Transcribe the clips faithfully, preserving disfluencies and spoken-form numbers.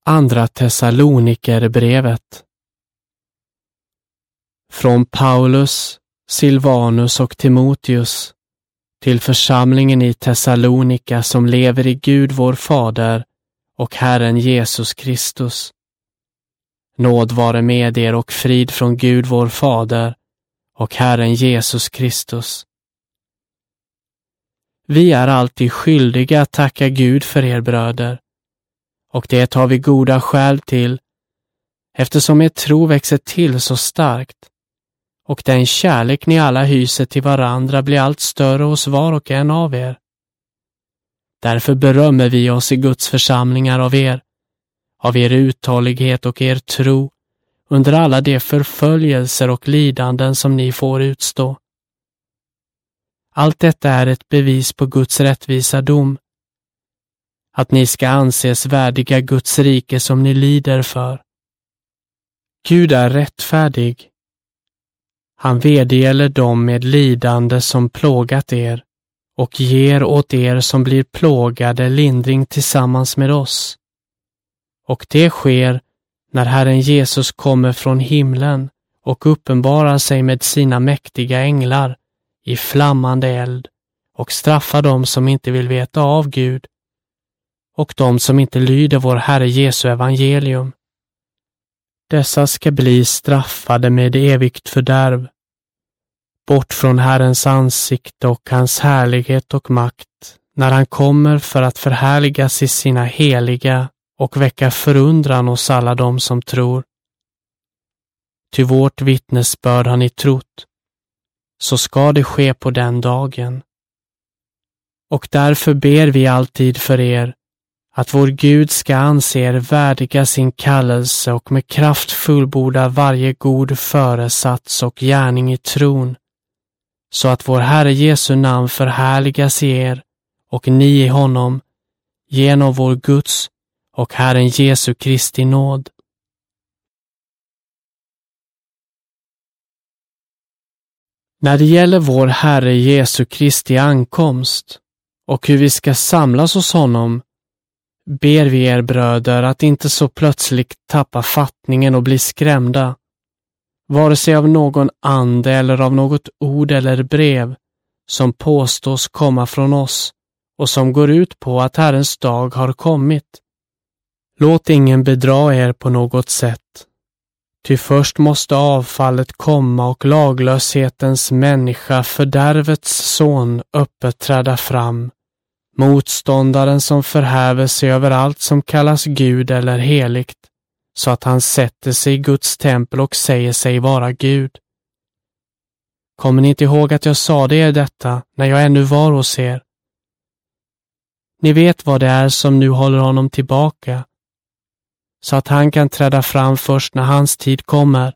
Andra Thessalonikerbrevet. Från Paulus, Silvanus och Timoteus till församlingen i Thessalonika som lever i Gud vår Fader och Herren Jesus Kristus. Nåd vare med er och frid från Gud vår Fader och Herren Jesus Kristus. Vi är alltid skyldiga att tacka Gud för er bröder, och det har vi goda skäl till, eftersom er tro växer till så starkt, och den kärlek ni alla hyser till varandra blir allt större hos var och en av er. Därför berömmer vi oss i Guds församlingar av er, av er uthållighet och er tro, under alla de förföljelser och lidanden som ni får utstå. Allt detta är ett bevis på Guds rättvisa dom, att ni ska anses värdiga Guds rike som ni lider för. Gud är rättfärdig. Han vedergäller dem med lidande som plågat er och ger åt er som blir plågade lindring tillsammans med oss. Och det sker när Herren Jesus kommer från himlen och uppenbarar sig med sina mäktiga änglar i flammande eld och straffar dem som inte vill veta av Gud och de som inte lyder vår Herre Jesu evangelium. Dessa ska bli straffade med evigt fördärv, bort från Herrens ansikte och hans härlighet och makt, när han kommer för att förhärligas i sina heliga och väcka förundran hos alla dem som tror. Ty vårt vittnesbörd har ni trott, så ska det ske på den dagen. Och därför ber vi alltid för er, att vår Gud ska anse er värdiga sin kallelse och med kraft fullborda varje god föresats och gärning i tron, så att vår Herre Jesu namn förhärligas i er och ni i honom, genom vår Guds och Herren Jesu Kristi nåd. När det gäller vår Herre Jesu Kristi ankomst och hur vi ska samlas hos honom, ber vi er bröder att inte så plötsligt tappa fattningen och bli skrämda, vare sig av någon ande eller av något ord eller brev som påstås komma från oss och som går ut på att Herrens dag har kommit. Låt ingen bedra er på något sätt, ty först måste avfallet komma och laglöshetens människa, fördärvets son, öppet träda fram, motståndaren som förhäver sig över allt som kallas Gud eller heligt, så att han sätter sig i Guds tempel och säger sig vara Gud. Kommer ni inte ihåg att jag sade er detta när jag ännu var hos er? Ni vet vad det är som nu håller honom tillbaka, så att han kan träda fram först när hans tid kommer.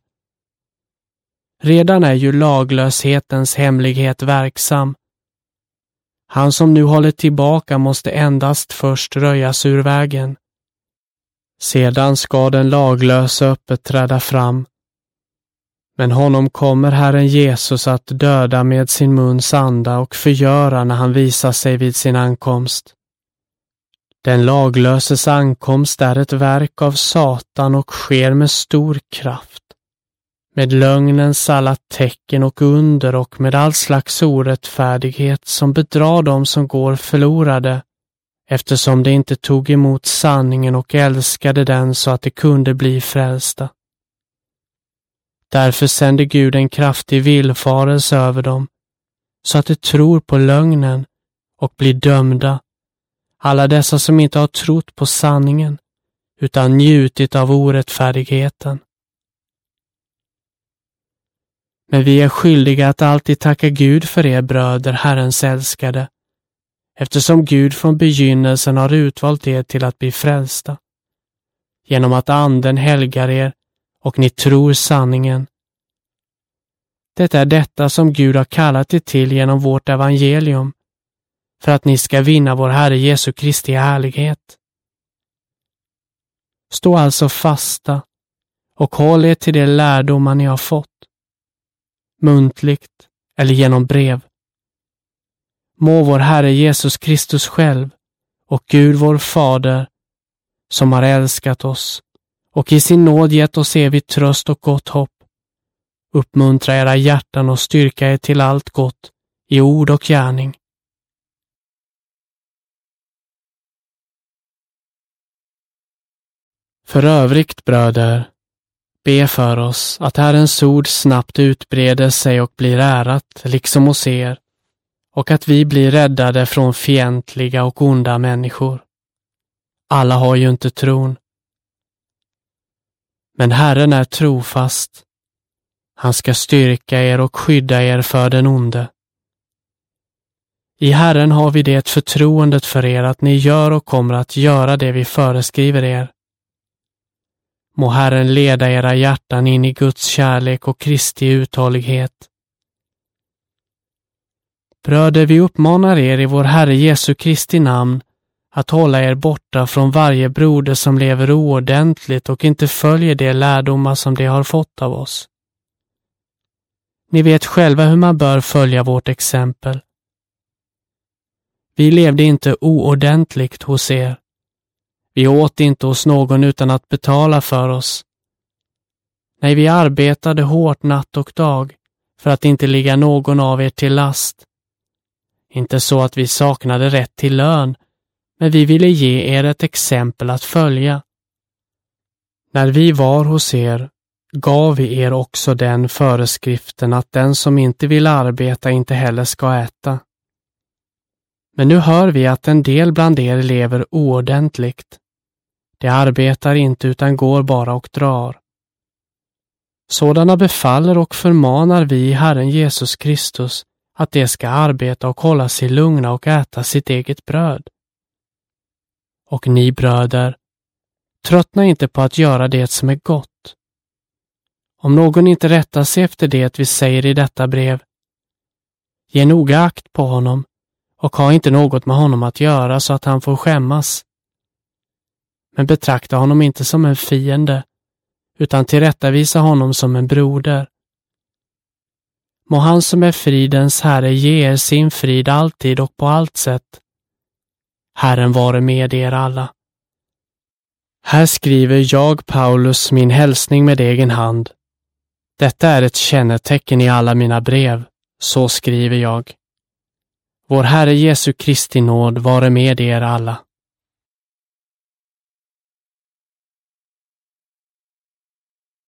Redan är ju laglöshetens hemlighet verksam. Han som nu håller tillbaka måste endast först röjas ur vägen. Sedan ska den laglösa öppet träda fram. Men honom kommer Herren Jesus att döda med sin muns anda och förgöra när han visar sig vid sin ankomst. Den laglöses ankomst är ett verk av Satan och sker med stor kraft, med lögnens alla tecken och under och med all slags orättfärdighet som bedrar dem som går förlorade, eftersom de inte tog emot sanningen och älskade den så att de kunde bli frälsta. Därför sände Gud en kraftig villfarelse över dem, så att de tror på lögnen och blir dömda, alla dessa som inte har trott på sanningen, utan njutit av orättfärdigheten. Men vi är skyldiga att alltid tacka Gud för er bröder, Herrens älskade, eftersom Gud från begynnelsen har utvalt er till att bli frälsta, genom att anden helgar er och ni tror sanningen. Det är detta som Gud har kallat er till genom vårt evangelium, för att ni ska vinna vår Herre Jesu Kristi härlighet. Stå alltså fasta och håll er till de lärdomar ni har fått, muntligt eller genom brev. Må vår Herre Jesus Kristus själv och Gud vår Fader som har älskat oss och i sin nåd gett oss evig tröst och gott hopp. Uppmuntra era hjärtan och styrka er till allt gott i ord och gärning. För övrigt, bröder, be för oss att Herrens ord snabbt utbreder sig och blir ärat, liksom hos er, och att vi blir räddade från fientliga och onda människor. Alla har ju inte tron. Men Herren är trofast. Han ska styrka er och skydda er för den onde. I Herren har vi det förtroendet för er att ni gör och kommer att göra det vi föreskriver er. Må Herren leda era hjärtan in i Guds kärlek och Kristi uthållighet. Bröder, vi uppmanar er i vår Herre Jesu Kristi namn att hålla er borta från varje broder som lever oordentligt och inte följer de lärdomar som de har fått av oss. Ni vet själva hur man bör följa vårt exempel. Vi levde inte oordentligt hos er. Vi åt inte hos någon utan att betala för oss. Nej, vi arbetade hårt natt och dag för att inte ligga någon av er till last. Inte så att vi saknade rätt till lön, men vi ville ge er ett exempel att följa. När vi var hos er gav vi er också den föreskriften att den som inte vill arbeta inte heller ska äta. Men nu hör vi att en del bland er lever oordentligt. De arbetar inte utan går bara och drar. Sådana befaller och förmanar vi i Herren Jesus Kristus att de ska arbeta och hålla sig lugna och äta sitt eget bröd. Och ni bröder, tröttna inte på att göra det som är gott. Om någon inte rättar sig efter det vi säger i detta brev, ge noga akt på honom och ha inte något med honom att göra så att han får skämmas. Men betrakta honom inte som en fiende, utan tillrättavisa honom som en broder. Må han som är fridens Herre ge er sin frid alltid och på allt sätt. Herren vare med er alla. Här skriver jag, Paulus, min hälsning med egen hand. Detta är ett kännetecken i alla mina brev, så skriver jag. Vår Herre Jesu Kristi nåd vare med er alla.